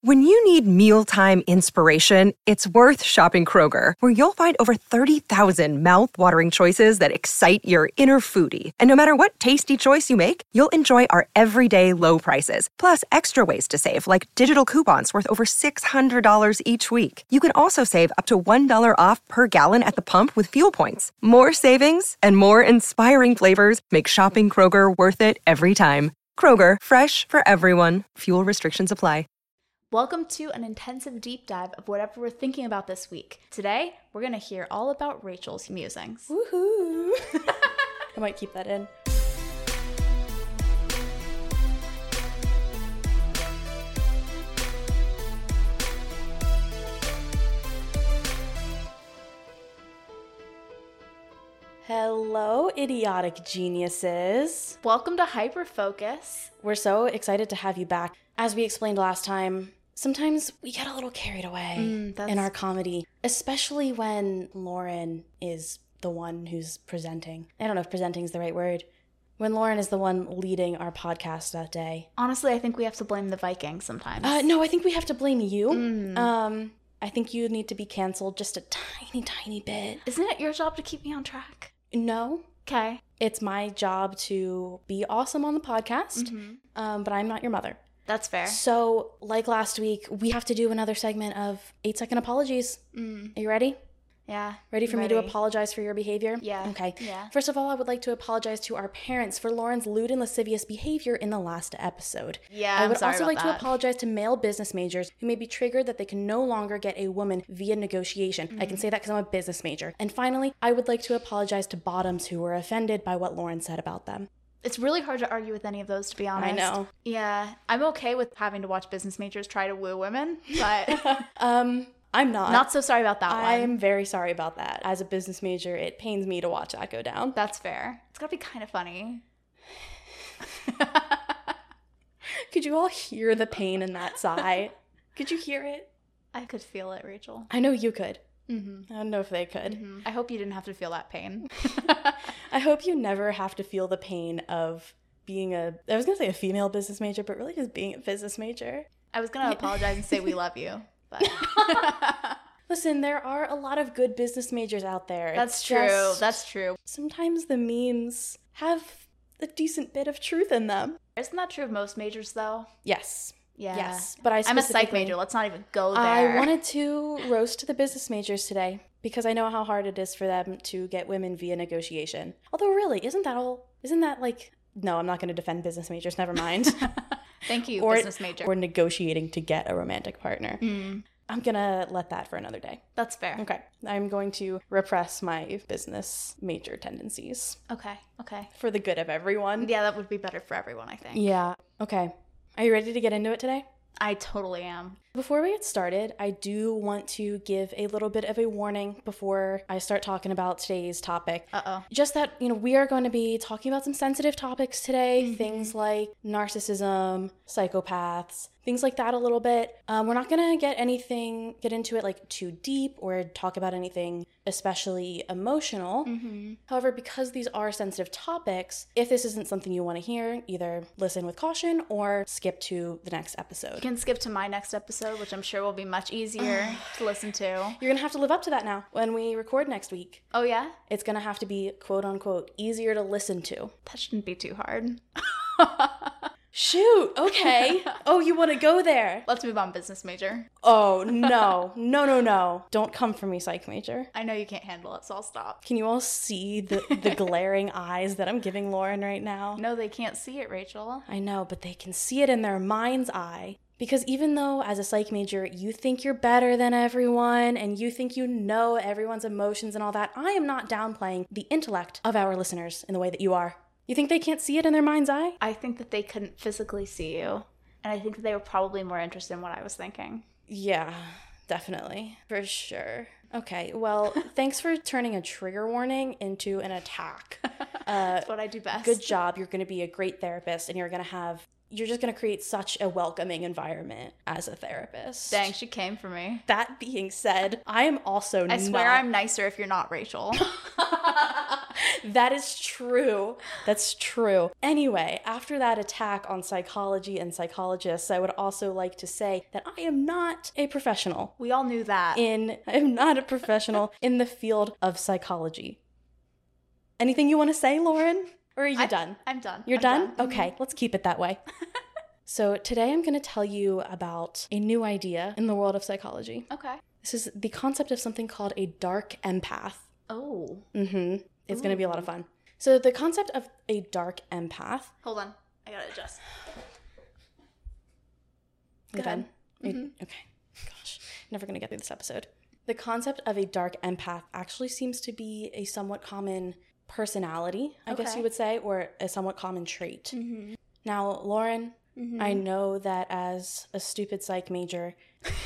When you need mealtime inspiration, it's worth shopping Kroger, where you'll find over 30,000 mouth-watering choices that excite your inner foodie. And no matter what tasty choice you make, you'll enjoy our everyday low prices, plus extra ways to save, like digital coupons worth over $600 each week. You can also save up to $1 off per gallon at the pump with fuel points. More savings and more inspiring flavors make shopping Kroger worth it every time. Kroger, fresh for everyone. Fuel restrictions apply. Welcome to an intensive deep dive of whatever we're thinking about this week. Today, we're going to hear all about Rachel's musings. Woohoo! I might keep that in. Hello, idiotic geniuses. Welcome to Hyperfocus. We're so excited to have you back. As we explained last time, sometimes we get a little carried away in our comedy, especially when Lauren is the one who's presenting. I don't know if presenting is the right word. When Lauren is the one leading our podcast that day. Honestly, I think we have to blame the Vikings sometimes. No, I think we have to blame you. I think you need to be canceled just a tiny, tiny bit. Isn't it your job to keep me on track? No. Okay. It's my job to be awesome on the podcast, but I'm not your mother. That's fair. So, like last week, we have to do another segment of 8-second apologies. Are you ready? Yeah. Ready for me to apologize for your behavior? Yeah. Okay. Yeah. First of all, I would like to apologize to our parents for Lauren's lewd and lascivious behavior in the last episode. Yeah, I would sorry also about like to apologize to male business majors who may be triggered that they can no longer get a woman via negotiation. I can say that because I'm a business major. And finally, I would like to apologize to bottoms who were offended by what Lauren said about them. It's really hard to argue with any of those, to be honest. I know. Yeah. I'm okay with having to watch business majors try to woo women, but... I'm not. Not so sorry about that one. I'm very sorry about that. As a business major, it pains me to watch that go down. That's fair. It's gotta be kind of funny. Could you all hear the pain in that sigh? Could you hear it? I could feel it, Rachel. I know you could. I don't know if they could. I hope you didn't have to feel that pain. I hope you never have to feel the pain of being I was going to say a female business major, but really just being a business major. I was going to apologize and say we love you, but... Listen, there are a lot of good business majors out there. That's true. That's true. Sometimes the memes have a decent bit of truth in them. Isn't that true of most majors, though? Yes. Yeah. Yes. But I'm a psych major. Let's not even go there. I wanted to roast the business majors today because I know how hard it is for them to get women via negotiation. Although, really, isn't that like... No, I'm not going to defend business majors. Never mind. Thank you, business major. Or negotiating to get a romantic partner. I'm going to let that for another day. That's fair. Okay. I'm going to repress my business major tendencies. Okay. For the good of everyone. Yeah, that would be better for everyone, I think. Yeah. Okay. Are you ready to get into it today? I totally am. Before we get started, I do want to give a little bit of a warning before I start talking about today's topic. Just that, we are going to be talking about some sensitive topics today. Things like narcissism, psychopaths, things like that a little bit. We're not going to get into it like too deep or talk about anything especially emotional. However, because these are sensitive topics, if this isn't something you want to hear, either listen with caution or skip to the next episode. You can skip to my next episode, which I'm sure will be much easier to listen to. You're going to have to live up to that now when we record next week. Oh, yeah? It's going to have to be, quote unquote, easier to listen to. That shouldn't be too hard. Shoot, okay. Oh, you want to go there? Let's move on, business major. Oh, no. No. Don't come for me, psych major. I know you can't handle it, so I'll stop. Can you all see the glaring eyes that I'm giving Lauren right now? No, they can't see it, Rachel. I know, but they can see it in their mind's eye. Because even though, as a psych major, you think you're better than everyone, and you think you know everyone's emotions and all that, I am not downplaying the intellect of our listeners in the way that you are. You think they can't see it in their mind's eye? I think that they couldn't physically see you. And I think that they were probably more interested in what I was thinking. Yeah, definitely. For sure. Okay, well, thanks for turning a trigger warning into an attack. That's what I do best. Good job. You're going to be a great therapist, and you're just going to create such a welcoming environment as a therapist. Dang, she came for me. That being said, I am also I swear I'm nicer if you're not Rachel. That is true. That's true. Anyway, after that attack on psychology and psychologists, I would also like to say that I am not a professional. We all knew that. I am not a professional in the field of psychology. Anything you want to say, Lauren? Or are you done? I'm done. You're done? Okay, let's keep it that way. So today I'm going to tell you about a new idea in the world of psychology. Okay. This is the concept of something called a dark empath. Oh. Mm-hmm. It's going to be a lot of fun. So the concept of a dark empath... Hold on. I got to adjust. You're done? Okay. Gosh, never going to get through this episode. The concept of a dark empath actually seems to be a somewhat common personality, I guess you would say, or a somewhat common trait. Mm-hmm. Now, Lauren, I know that as a stupid psych major...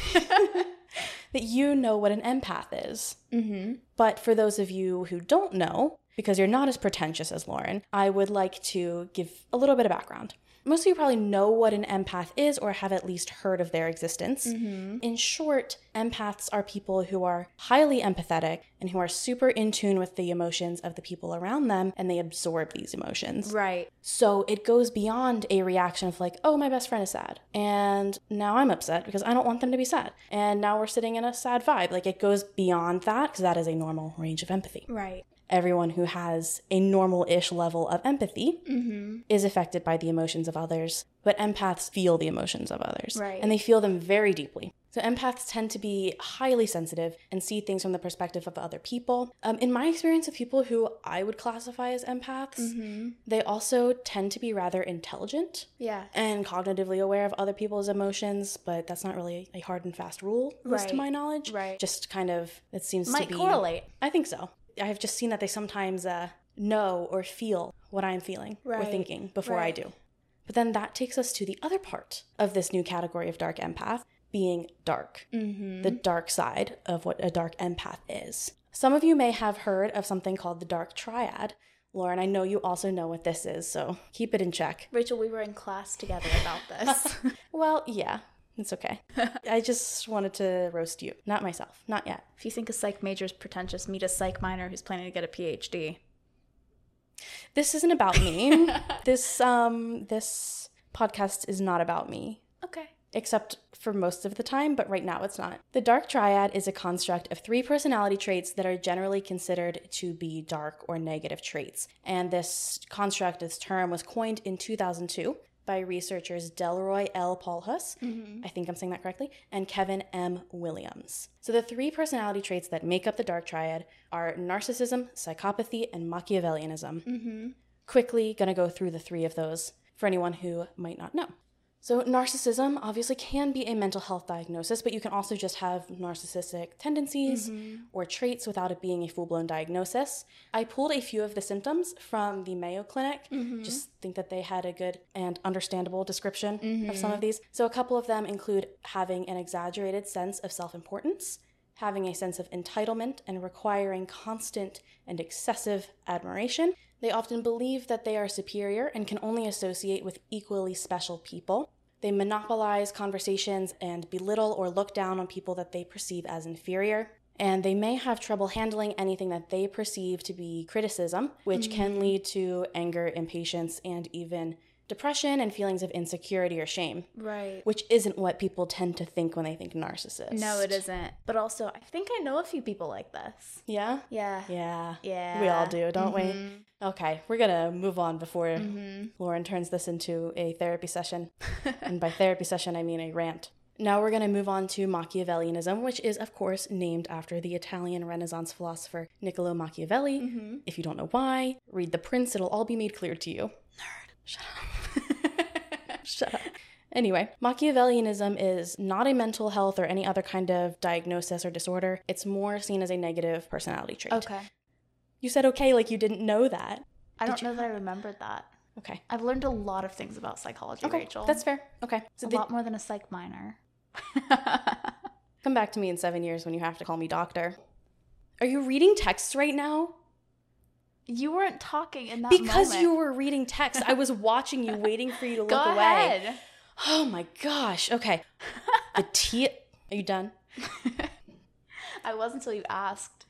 that you know what an empath is. Mm-hmm. But for those of you who don't know, because you're not as pretentious as Lauren, I would like to give a little bit of background. Most of you probably know what an empath is or have at least heard of their existence. Mm-hmm. In short, empaths are people who are highly empathetic and who are super in tune with the emotions of the people around them, and they absorb these emotions. Right. So it goes beyond a reaction of like, oh, my best friend is sad, and now I'm upset because I don't want them to be sad, and now we're sitting in a sad vibe. Like, it goes beyond that because that is a normal range of empathy. Right. Everyone who has a normal-ish level of empathy is affected by the emotions of others, but empaths feel the emotions of others. Right. And they feel them very deeply. So empaths tend to be highly sensitive and see things from the perspective of other people. In my experience of people who I would classify as empaths, they also tend to be rather intelligent and cognitively aware of other people's emotions, but that's not really a hard and fast rule, at least to my knowledge. Right. Just kind of, it seems Might to be... correlate. I think so. I have just seen that they sometimes know or feel what I'm feeling or thinking before I do. But then that takes us to the other part of this new category of dark empath, being dark. Mm-hmm. The dark side of what a dark empath is. Some of you may have heard of something called the dark triad. Lauren, I know you also know what this is, so keep it in check. Rachel, we were in class together about this. Well, yeah. It's okay. I just wanted to roast you. Not myself. Not yet. If you think a psych major is pretentious, meet a psych minor who's planning to get a PhD. This isn't about me. This podcast is not about me. Okay. Except for most of the time, but right now it's not. The dark triad is a construct of 3 personality traits that are generally considered to be dark or negative traits. And this construct, this term, was coined in 2002 by researchers Delroy L. Polhus, I think I'm saying that correctly, and Kevin M. Williams. So the 3 personality traits that make up the dark triad are narcissism, psychopathy, and Machiavellianism. Quickly gonna go through the 3 of those for anyone who might not know. So narcissism obviously can be a mental health diagnosis, but you can also just have narcissistic tendencies or traits without it being a full-blown diagnosis. I pulled a few of the symptoms from the Mayo Clinic. Just think that they had a good and understandable description of some of these. So a couple of them include having an exaggerated sense of self-importance, having a sense of entitlement, and requiring constant and excessive admiration. They often believe that they are superior and can only associate with equally special people. They monopolize conversations and belittle or look down on people that they perceive as inferior. And they may have trouble handling anything that they perceive to be criticism, which can lead to anger, impatience, and even depression and feelings of insecurity or shame. Right. Which isn't what people tend to think when they think narcissist. No, it isn't. But also, I think I know a few people like this. Yeah? Yeah. Yeah. Yeah. We all do, don't we? Okay, we're gonna move on before Lauren turns this into a therapy session. And by therapy session, I mean a rant. Now we're gonna move on to Machiavellianism, which is, of course, named after the Italian Renaissance philosopher Niccolo Machiavelli. If you don't know why, read The Prince, it'll all be made clear to you. Nerd. Shut up. Shut up. Anyway, Machiavellianism is not a mental health or any other kind of diagnosis or disorder. It's more seen as a negative personality trait. Okay. You said okay like you didn't know that. I don't know that I remembered that. Okay. I've learned a lot of things about psychology, Okay, Rachel. that's fair. Okay. So a lot more than a psych minor. Come back to me in 7 years when you have to call me doctor. Are you reading texts right now? You weren't talking in that Because moment. you were reading text. I was watching you, waiting for you to look Go away. ahead. Oh my gosh. Okay. Are you done? I was until you asked.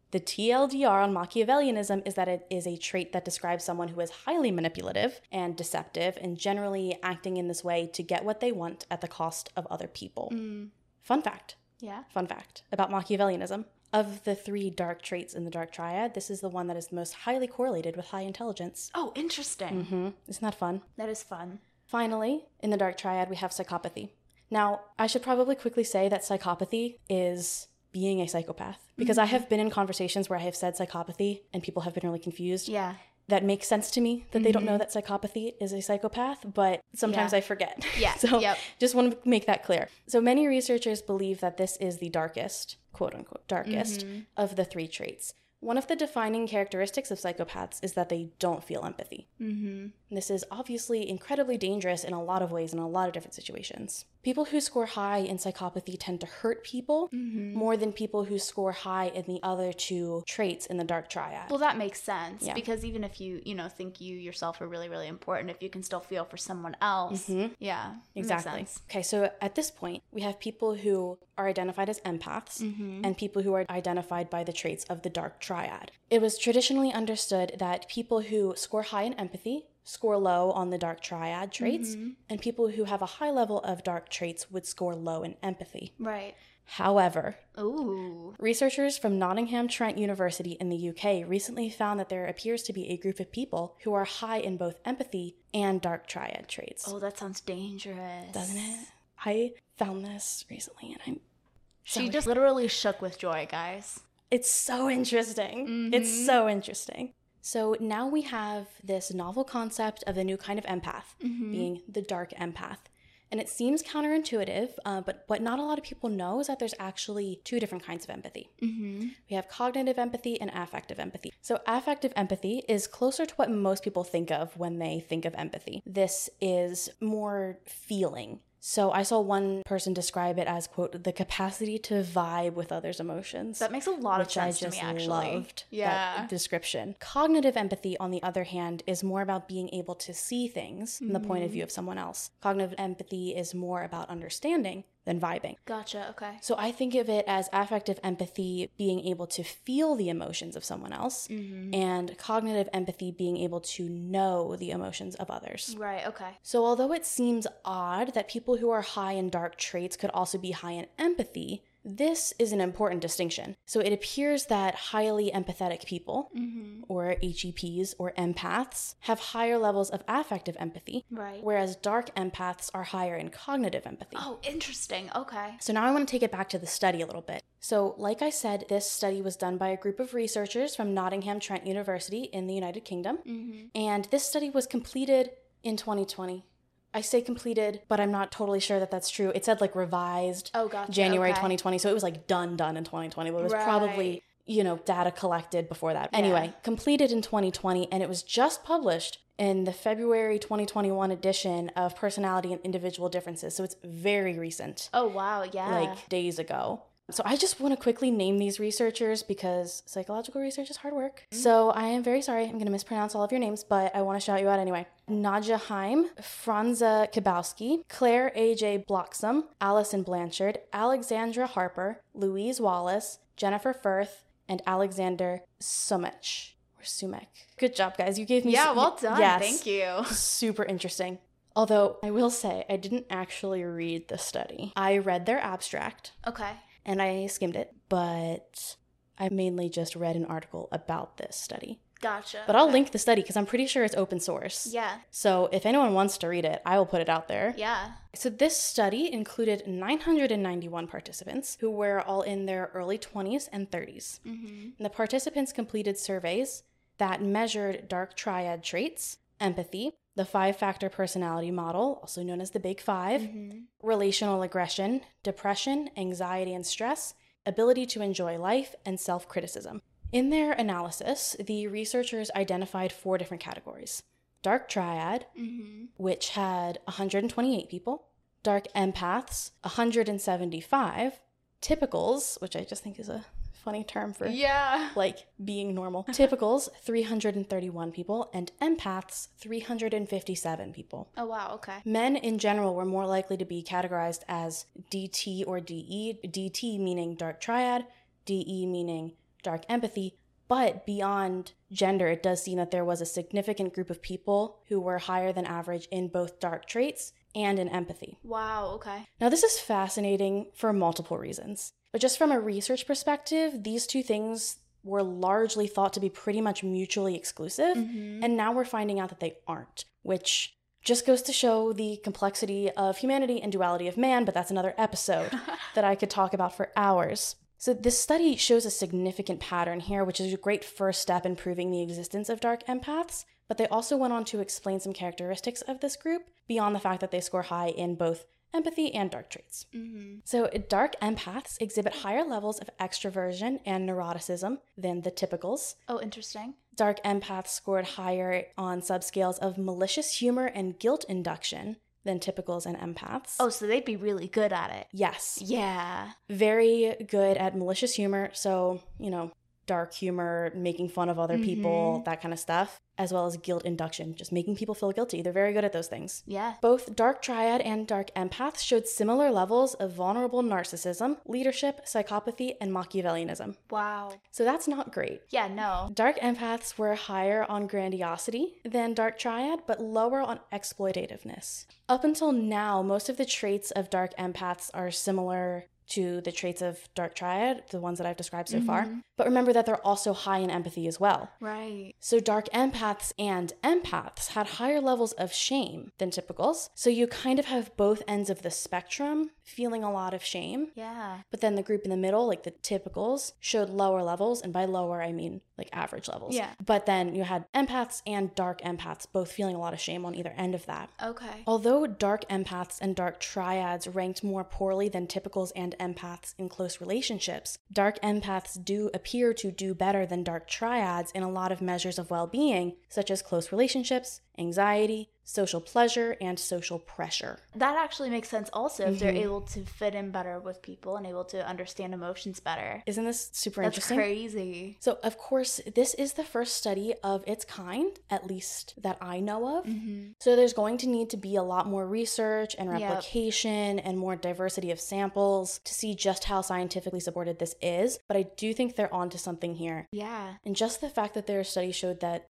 The TLDR on Machiavellianism is that it is a trait that describes someone who is highly manipulative and deceptive and generally acting in this way to get what they want at the cost of other people. Fun fact. Yeah. Fun fact about Machiavellianism. Of the 3 dark traits in the dark triad, this is the one that is most highly correlated with high intelligence. Oh, interesting. Isn't that fun? That is fun. Finally, in the dark triad, we have psychopathy. Now, I should probably quickly say that psychopathy is being a psychopath, because I have been in conversations where I have said psychopathy and people have been really confused. Yeah. That makes sense to me that they don't know that psychopathy is a psychopath, but sometimes I forget. Yeah. So just want to make that clear. So many researchers believe that this is the darkest, quote unquote, darkest of the 3 traits. One of the defining characteristics of psychopaths is that they don't feel empathy. This is obviously incredibly dangerous in a lot of ways in a lot of different situations. People who score high in psychopathy tend to hurt people more than people who score high in the other 2 traits in the dark triad. Well, that makes sense, because even if you think you yourself are really, really important, if you can still feel for someone else, yeah, exactly. Makes sense. Okay, so at this point, we have people who are identified as empaths and people who are identified by the traits of the dark triad. It was traditionally understood that people who score high in empathy score low on the dark triad traits, and people who have a high level of dark traits would score low in empathy. Right. However, Ooh. researchers from Nottingham Trent University in the UK recently found that there appears to be a group of people who are high in both empathy and dark triad traits. Oh, that sounds dangerous. Doesn't it? I found this recently and I'm She just literally shook with joy, guys. It's so interesting. It's so interesting. So now we have this novel concept of a new kind of empath, being the dark empath. And it seems counterintuitive, but what not a lot of people know is that there's actually 2 different kinds of empathy. We have cognitive empathy and affective empathy. So affective empathy is closer to what most people think of when they think of empathy. This is more feeling. So I saw one person describe it as, quote, the capacity to vibe with others' emotions. That makes a lot of sense to me, actually. I just loved that description. Cognitive empathy, on the other hand, is more about being able to see things from the point of view of someone else. Cognitive empathy is more about understanding than vibing. Gotcha, okay. So I think of it as affective empathy being able to feel the emotions of someone else, and cognitive empathy being able to know the emotions of others. Right, okay. So although it seems odd that people who are high in dark traits could also be high in empathy, this is an important distinction. So it appears that highly empathetic people, or HEPs, or empaths, have higher levels of affective empathy, right, whereas dark empaths are higher in cognitive empathy. Oh, interesting. Okay. So now I want to take it back to the study a little bit. So like I said, this study was done by a group of researchers from Nottingham Trent University in the United Kingdom, and this study was completed in 2020. I say completed, but I'm not totally sure that that's true. It said like revised January 2020. So it was like done in 2020, but it was probably, data collected before that. Yeah. Anyway, completed in 2020, and it was just published in the February 2021 edition of Personality and Individual Differences. So it's very recent. Oh, wow. Yeah. Like days ago. So I just want to quickly name these researchers because psychological research is hard work. So I am very sorry. I'm going to mispronounce all of your names, but I want to shout you out anyway. Nadja Heim, Franza Kabowski, Claire A.J. Bloxham, Allison Blanchard, Alexandra Harper, Louise Wallace, Jennifer Firth, and Alexander Sumek. Or Sumek. Good job, guys. You gave me... Yeah, well done. Yes. Thank you. Super interesting. Although, I will say, I didn't actually read the study. I read their abstract. Okay. And I skimmed it, but I mainly just read an article about this study. Gotcha. But I'll link the study because I'm pretty sure it's open source. Yeah. So if anyone wants to read it, I will put it out there. Yeah. So this study included 991 participants who were all in their early 20s and 30s. And the participants completed surveys that measured dark triad traits, empathy, the 5-factor personality model, also known as the Big Five, relational aggression, depression, anxiety and stress, ability to enjoy life, and self-criticism. In their analysis, the researchers identified 4 different categories. Dark triad, which had 128 people, dark empaths, 175, typicals, which I just think is a funny term for like being normal. Typicals, 331 people, and empaths, 357 people. Oh, wow. Okay. Men in general were more likely to be categorized as DT or DE, DT meaning dark triad, DE meaning dark empathy. But beyond gender, it does seem that there was a significant group of people who were higher than average in both dark traits and in empathy. Wow, okay. Now, this is fascinating for multiple reasons. But just from a research perspective, these two things were largely thought to be pretty much mutually exclusive. And now we're finding out that they aren't, which just goes to show the complexity of humanity and duality of man, but that's another episode that I could talk about for hours. So this study shows a significant pattern here, which is a great first step in proving the existence of dark empaths, but they also went on to explain some characteristics of this group beyond the fact that they score high in both empathy and dark traits. So dark empaths exhibit higher levels of extroversion and neuroticism than the typicals. Oh, interesting. Dark empaths scored higher on subscales of malicious humor and guilt induction than typicals and empaths. Oh, so they'd be really good at it. Yes. Yeah. Very good at malicious humor. So, dark humor, making fun of other people, that kind of stuff, as well as guilt induction, just making people feel guilty. They're very good at those things. Yeah. Both dark triad and dark empaths showed similar levels of vulnerable narcissism, leadership, psychopathy, and Machiavellianism. Wow. So that's not great. Yeah, no. Dark empaths were higher on grandiosity than dark triad, but lower on exploitativeness. Up until now, most of the traits of dark empaths are similar to the traits of dark triad, the ones that I've described so far. But remember that they're also high in empathy as well. Right. So dark empaths and empaths had higher levels of shame than typicals. So you kind of have both ends of the spectrum feeling a lot of shame. Yeah. But then the group in the middle, like the typicals, showed lower levels. And by lower, I mean like average levels. Yeah. But then you had empaths and dark empaths both feeling a lot of shame on either end of that. Okay. Although dark empaths and dark triads ranked more poorly than typicals and empaths in close relationships, dark empaths do appear to do better than dark triads in a lot of measures of well-being, such as close relationships, anxiety, social pleasure, and social pressure. That actually makes sense also if they're able to fit in better with people and able to understand emotions better. Isn't this super That's interesting? crazy. So, of course, this is the first study of its kind, at least that I know of. So there's going to need to be a lot more research and replication and more diversity of samples to see just how scientifically supported this is. But I do think they're onto something here. Yeah. And just the fact that their study showed that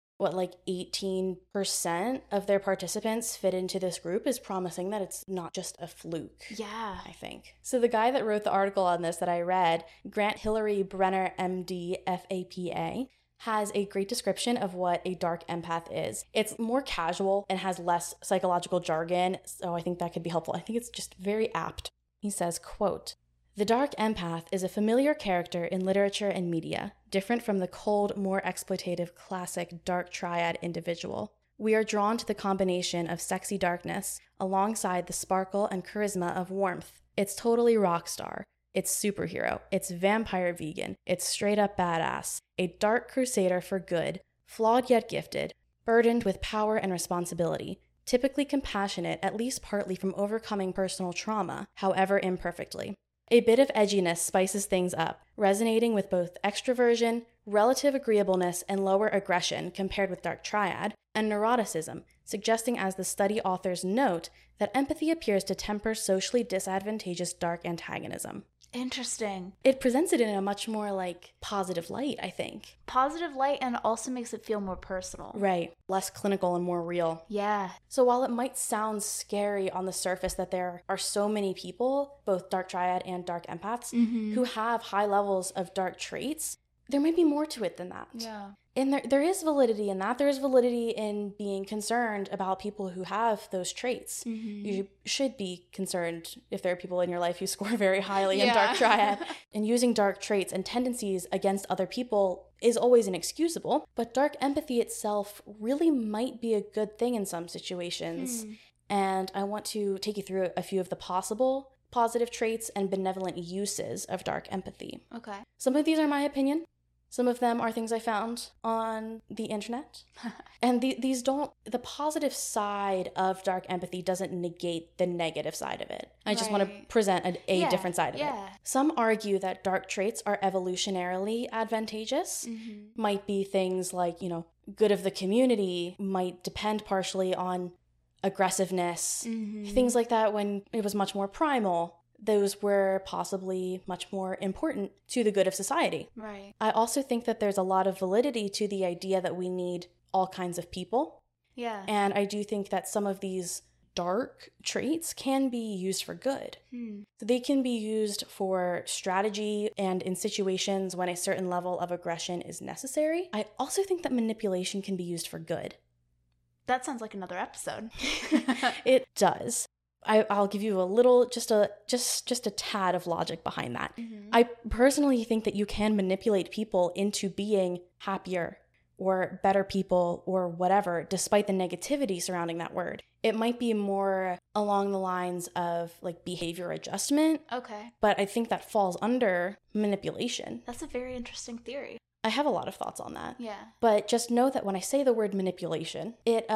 18% of their participants fit into this group is promising that it's not just a fluke. Yeah. I think. So the guy that wrote the article on this that I read, Grant Hillary Brenner, MD, FAPA, has a great description of what a dark empath is. It's more casual and has less psychological jargon, so I think that could be helpful. I think it's just very apt. He says, quote, "The dark empath is a familiar character in literature and media, different from the cold, more exploitative classic dark triad individual. We are drawn to the combination of sexy darkness alongside the sparkle and charisma of warmth. It's totally rock star. It's superhero. It's vampire vegan. It's straight up badass. A dark crusader for good, flawed yet gifted, burdened with power and responsibility, typically compassionate at least partly from overcoming personal trauma, however imperfectly. A bit of edginess spices things up, resonating with both extroversion, relative agreeableness, and lower aggression compared with dark triad, and neuroticism, suggesting, as the study authors note, that empathy appears to temper socially disadvantageous dark antagonism." Interesting. It presents it in a much more positive light, I think. Positive light, and also makes it feel more personal. Right. Less clinical and more real. Yeah. So while it might sound scary on the surface that there are so many people, both dark triad and dark empaths, who have high levels of dark traits, there might be more to it than that. Yeah. And there is validity in that. There is validity in being concerned about people who have those traits. You should be concerned if there are people in your life who score very highly in dark triad. And using dark traits and tendencies against other people is always inexcusable. But dark empathy itself really might be a good thing in some situations. And I want to take you through a few of the possible positive traits and benevolent uses of dark empathy. Okay. Some of these are my opinion. Some of them are things I found on the internet. And these don't, the positive side of dark empathy doesn't negate the negative side of it. I just want to present a different side of it. Some argue that dark traits are evolutionarily advantageous. Might be things like, good of the community, might depend partially on aggressiveness, things like that when it was much more primal. those were possibly much more important to the good of society. Right. I also think that there's a lot of validity to the idea that we need all kinds of people. Yeah. And I do think that some of these dark traits can be used for good. So they can be used for strategy and in situations when a certain level of aggression is necessary. I also think that manipulation can be used for good. That sounds like another episode. It does. I'll give you a little, just a tad of logic behind that. I personally think that you can manipulate people into being happier or better people or whatever, despite the negativity surrounding that word. It might be more along the lines of like behavior adjustment. Okay. But I think that falls under manipulation. That's a very interesting theory. I have a lot of thoughts on that. Yeah. But just know that when I say the word manipulation,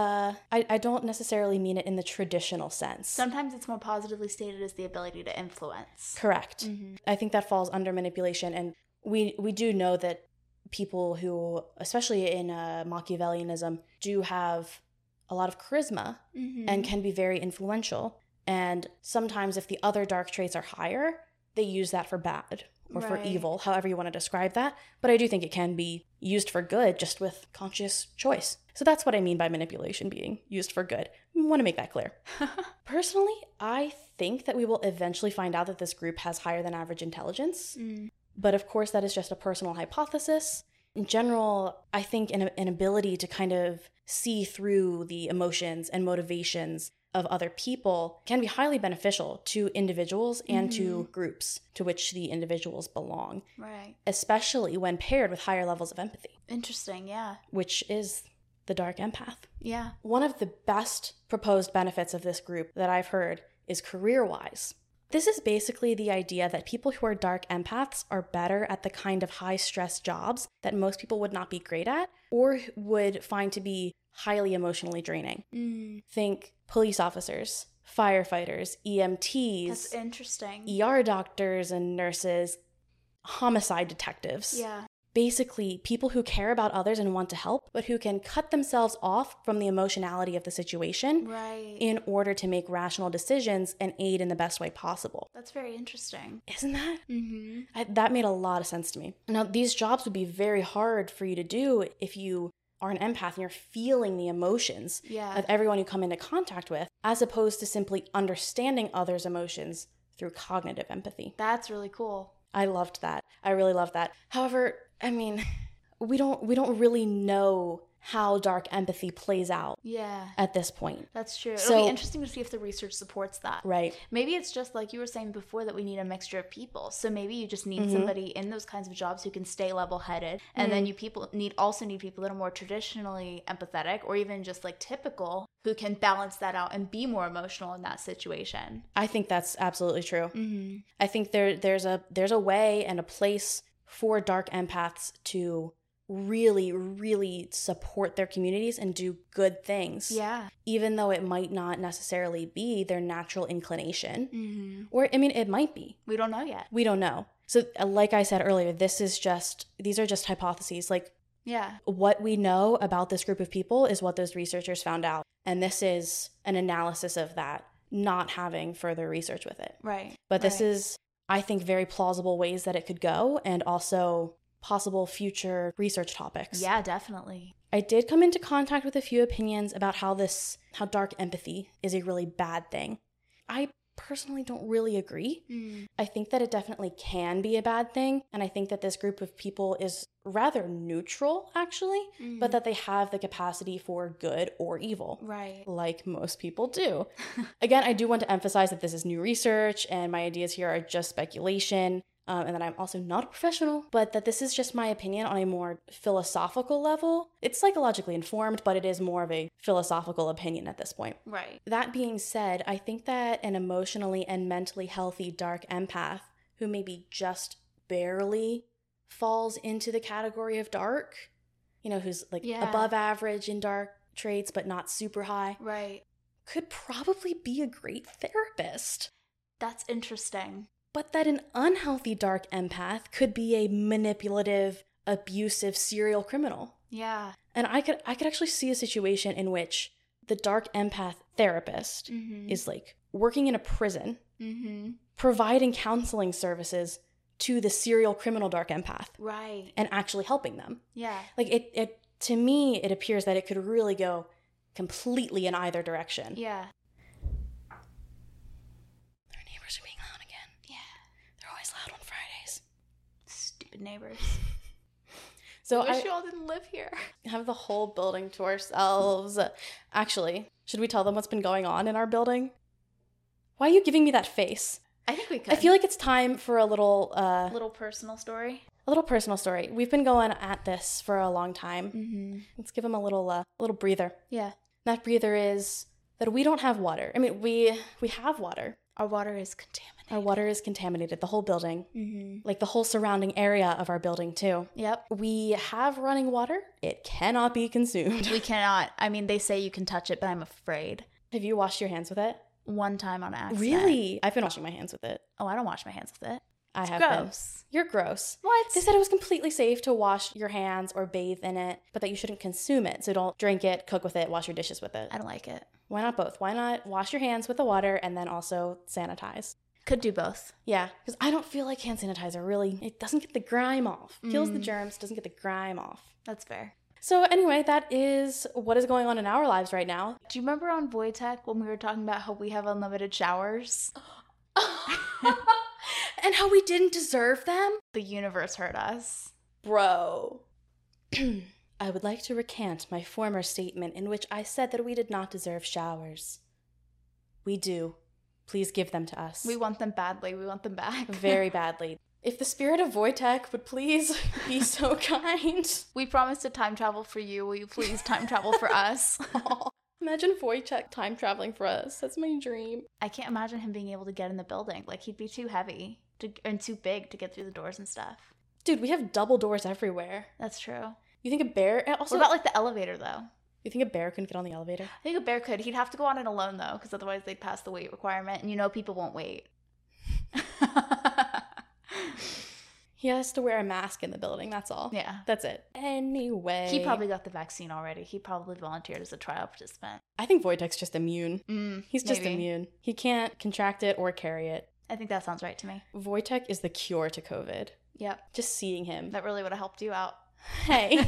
I don't necessarily mean it in the traditional sense. Sometimes it's more positively stated as the ability to influence. Correct. I think that falls under manipulation. And we do know that people who, especially in Machiavellianism, do have a lot of charisma and can be very influential. And sometimes if the other dark traits are higher, they use that for bad or for evil, however you want to describe that. But I do think it can be used for good, just with conscious choice. So that's what I mean by manipulation being used for good. I want to make that clear. Personally, I think that we will eventually find out that this group has higher than average intelligence. But of course, that is just a personal hypothesis. In general, I think an ability to kind of see through the emotions and motivations of other people can be highly beneficial to individuals and to groups to which the individuals belong. Right. Especially when paired with higher levels of empathy. Interesting, yeah. Which is the dark empath. Yeah. One of the best proposed benefits of this group that I've heard is career-wise. This is basically the idea that people who are dark empaths are better at the kind of high-stress jobs that most people would not be great at or would find to be highly emotionally draining. Think police officers, firefighters, EMTs. That's interesting. ER doctors and nurses, homicide detectives. Yeah. Basically, people who care about others and want to help, but who can cut themselves off from the emotionality of the situation in order to make rational decisions and aid in the best way possible. That's very interesting. Isn't that? That made a lot of sense to me. Now, these jobs would be very hard for you to do if you are an empath and you're feeling the emotions of everyone you come into contact with, as opposed to simply understanding others' emotions through cognitive empathy. That's really cool. I loved that. I really loved that. However, I mean, we don't really know how dark empathy plays out at this point. That's true. It'll be interesting to see if the research supports that. Right. Maybe it's just like you were saying before that we need a mixture of people. So maybe you just need somebody in those kinds of jobs who can stay level-headed. And then you also need people that are more traditionally empathetic or even just like typical who can balance that out and be more emotional in that situation. I think that's absolutely true. I think there's a way and a place for dark empaths to really, really support their communities and do good things. Yeah. Even though it might not necessarily be their natural inclination. Or, I mean, it might be. We don't know yet. We don't know. So, like I said earlier, these are just hypotheses. Like, what we know about this group of people is what those researchers found out. And this is an analysis of that, not having further research with it. Right. But this is, I think, very plausible ways that it could go, and also possible future research topics. Yeah, definitely. I did come into contact with a few opinions about how dark empathy is a really bad thing. I personally don't really agree. I think that it definitely can be a bad thing, and I think that this group of people is rather neutral, actually, but that they have the capacity for good or evil. Right. Like most people do. Again, I do want to emphasize that this is new research, and my ideas here are just speculation. And that I'm also not a professional, but that this is just my opinion on a more philosophical level. It's psychologically informed, but it is more of a philosophical opinion at this point. Right. That being said, I think that an emotionally and mentally healthy dark empath who maybe just barely falls into the category of dark, who's like above average in dark traits, but not super high. Right. Could probably be a great therapist. That's interesting. But that an unhealthy dark empath could be a manipulative, abusive serial criminal. Yeah. And I could actually see a situation in which the dark empath therapist is like working in a prison, providing counseling services to the serial criminal dark empath. Right. And actually helping them. Yeah. Like it to me, it appears that it could really go completely in either direction. Yeah. Our neighbors are being loud again. Yeah. They're always loud on Fridays. Stupid neighbors. So I wish you all didn't live here. Have the whole building to ourselves. Actually, should we tell them what's been going on in our building? Why are you giving me that face? I think we could. I feel like it's time for a little personal story. A little personal story. We've been going at this for a long time. Mm-hmm. Let's give them a little breather. Yeah. That breather is that we don't have water. I mean, we have water. Our water is contaminated. Our water is contaminated. The whole building. Mm-hmm. Like the whole surrounding area of our building too. Yep. We have running water. It cannot be consumed. We cannot. I mean, they say you can touch it, but I'm afraid. Have you washed your hands with it? One time on accident. Really? I've been washing my hands with it. Oh, I don't wash my hands with it. I It's have gross. been. You're gross. What? They said it was completely safe to wash your hands or bathe in it, but that you shouldn't consume it. So don't drink it, cook with it, wash your dishes with it. I don't like it. Why not both? Why not wash your hands with the water and then also sanitize? Could do both. Yeah, because I don't feel like hand sanitizer really, it doesn't get the grime off. Kills the germs, doesn't get the grime off. That's fair. So anyway, that is what is going on in our lives right now. Do you remember on Voitech when we were talking about how we have unlimited showers? And how we didn't deserve them? The universe hurt us. Bro. I would like to recant my former statement in which I said that we did not deserve showers. We do. Please give them to us. We want them badly. We want them back. Very badly. If the spirit of Voitech would please be so kind. We promised to time travel for you. Will you please time travel for us? Aww. Imagine Voitech time traveling for us. That's my dream. I can't imagine him being able to get in the building. Like, he'd be too heavy and too big to get through the doors and stuff. Dude, we have double doors everywhere. That's true. You think a bear... Also, what about, like, the elevator, though? You think a bear couldn't get on the elevator? I think a bear could. He'd have to go on it alone, though, because otherwise they'd pass the weight requirement, and you know people won't wait. He has to wear a mask in the building, that's all. Yeah. That's it. Anyway. He probably got the vaccine already. He probably volunteered as a trial participant. I think Voitech's just immune. He's just immune. He can't contract it or carry it. I think that sounds right to me. Voitech is the cure to COVID. Yep. Just seeing him. That really would have helped you out. Hey.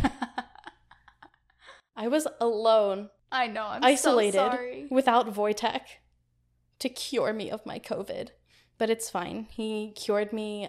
I was alone. I know, I'm isolated, so sorry. Without Voitech to cure me of my COVID. But it's fine. He cured me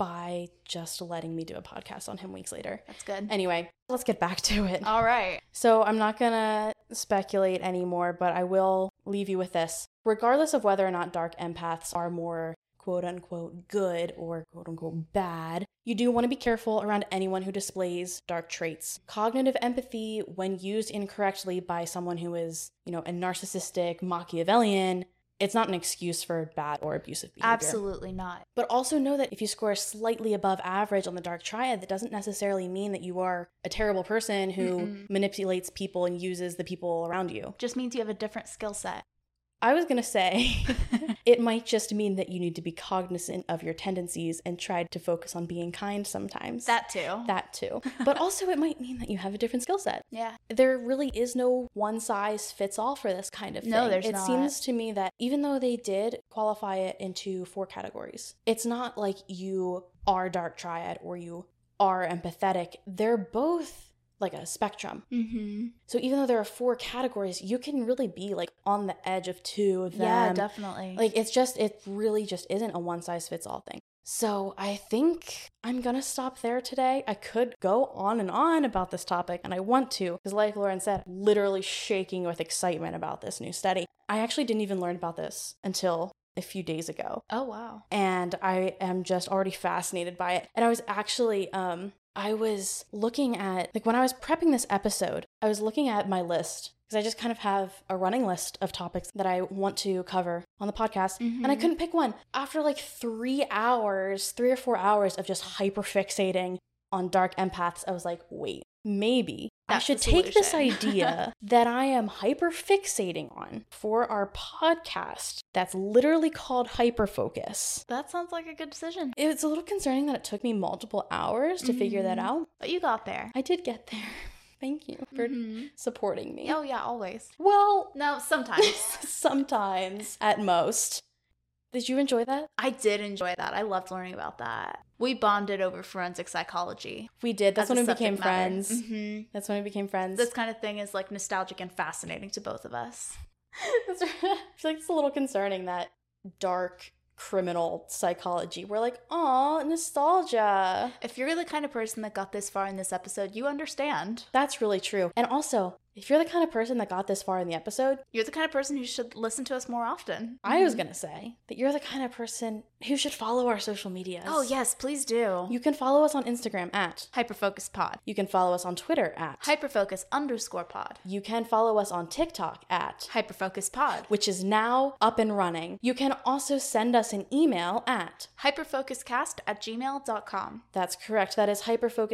by just letting me do a podcast on him weeks later. That's good. Anyway, let's get back to it. All right. So I'm not gonna speculate anymore, but I will leave you with this. Regardless of whether or not dark empaths are more quote-unquote good or quote-unquote bad, you do want to be careful around anyone who displays dark traits. Cognitive empathy, when used incorrectly by someone who is, a narcissistic Machiavellian, it's not an excuse for bad or abusive behavior. Absolutely not. But also know that if you score slightly above average on the dark triad, that doesn't necessarily mean that you are a terrible person who manipulates people and uses the people around you. Just means you have a different skill set. I was going to say, it might just mean that you need to be cognizant of your tendencies and try to focus on being kind sometimes. That too. That too. But also it might mean that you have a different skill set. Yeah. There really is no one size fits all for this kind of thing. No, there's not. It seems to me that even though they did qualify it into 4 categories, it's not like you are dark triad or you are empathetic. They're both like a spectrum. Mm-hmm. So even though there are 4 categories, you can really be like on the edge of 2 of them. Yeah, definitely. Like it really just isn't a one size fits all thing. So I think I'm gonna stop there today. I could go on and on about this topic, and I want to, because like Lauren said, literally shaking with excitement about this new study. I actually didn't even learn about this until a few days ago. Oh, wow. And I am just already fascinated by it. And I was actually, I was looking at, like when I was prepping this episode, I was looking at my list because I just kind of have a running list of topics that I want to cover on the podcast. Mm-hmm. And I couldn't pick one. After like 3 or 4 hours of just hyperfixating on dark empaths, I was like, wait, maybe I should take this idea that I am hyperfixating on for our podcast that's literally called Hyperfocus. That sounds like a good decision. It's a little concerning that it took me multiple hours to figure that out. But you got there. I did get there. Thank you for supporting me. Oh, yeah, always. Well, no, sometimes. sometimes, at most. Did you enjoy that? I did enjoy that. I loved learning about that. We bonded over forensic psychology. We did. That's when we became friends. Mm-hmm. That's when we became friends. This kind of thing is like nostalgic and fascinating to both of us. That's right. I feel like it's a little concerning, that dark criminal psychology. We're like, aw, nostalgia. If you're the kind of person that got this far in this episode, you understand. That's really true. And also, if you're the kind of person that got this far in the episode, you're the kind of person who should listen to us more often. I was going to say that you're the kind of person who should follow our social medias. Oh, yes, please do. You can follow us on Instagram at HyperFocusPod. You can follow us on Twitter at HyperFocus_pod. You can follow us on TikTok at HyperFocusPod, which is now up and running. You can also send us an email at hyperfocuscast@gmail.com. That's correct. That is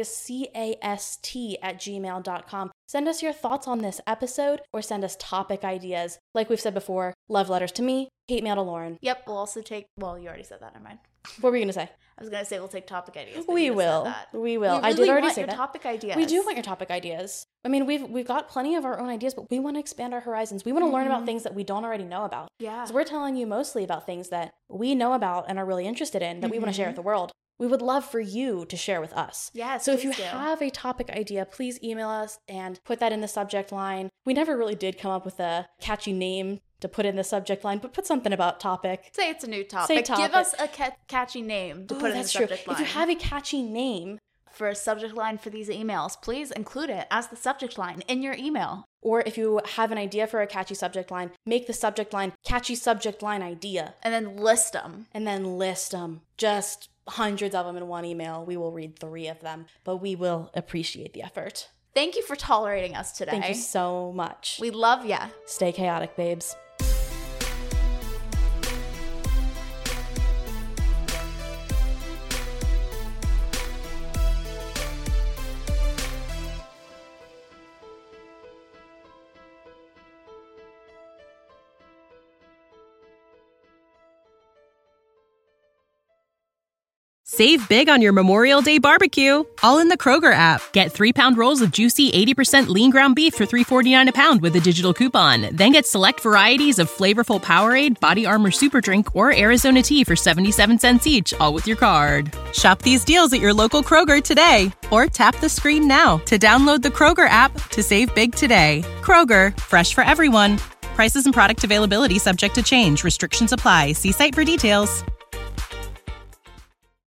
hyperfocuscast@gmail.com. Send us your thoughts on this episode, or send us topic ideas. Like we've said before, love letters to me, hate mail to Lauren. Yep, we'll also take, well, you already said that, never mind. What were you going to say? I was going to say we'll take topic ideas. We will. We will. I did already say that. Topic ideas. We do want your topic ideas. I mean, we've got plenty of our own ideas, but we want to expand our horizons. We want to learn about things that we don't already know about. Yeah. So we're telling you mostly about things that we know about and are really interested in, that we want to share with the world. We would love for you to share with us. Yes. So if you have a topic idea, please email us and put that in the subject line. We never really did come up with a catchy name to put in the subject line, but put something about topic. Say it's a new topic. Say topic. Give us a catchy name to put in the subject line. If you have a catchy name for a subject line for these emails, please include it as the subject line in your email. Or if you have an idea for a catchy subject line, make the subject line catchy subject line idea. And then list them. Just hundreds of them in one email. We will read 3 of them, but we will appreciate the effort. Thank you for tolerating us today. Thank you so much. We love ya. Stay chaotic, babes. Save big on your Memorial Day barbecue, all in the Kroger app. Get 3-pound rolls of juicy 80% lean ground beef for $3.49 a pound with a digital coupon. Then get select varieties of flavorful Powerade, Body Armor Super Drink, or Arizona tea for 77 cents each, all with your card. Shop these deals at your local Kroger today, or tap the screen now to download the Kroger app to save big today. Kroger, fresh for everyone. Prices and product availability subject to change. Restrictions apply. See site for details.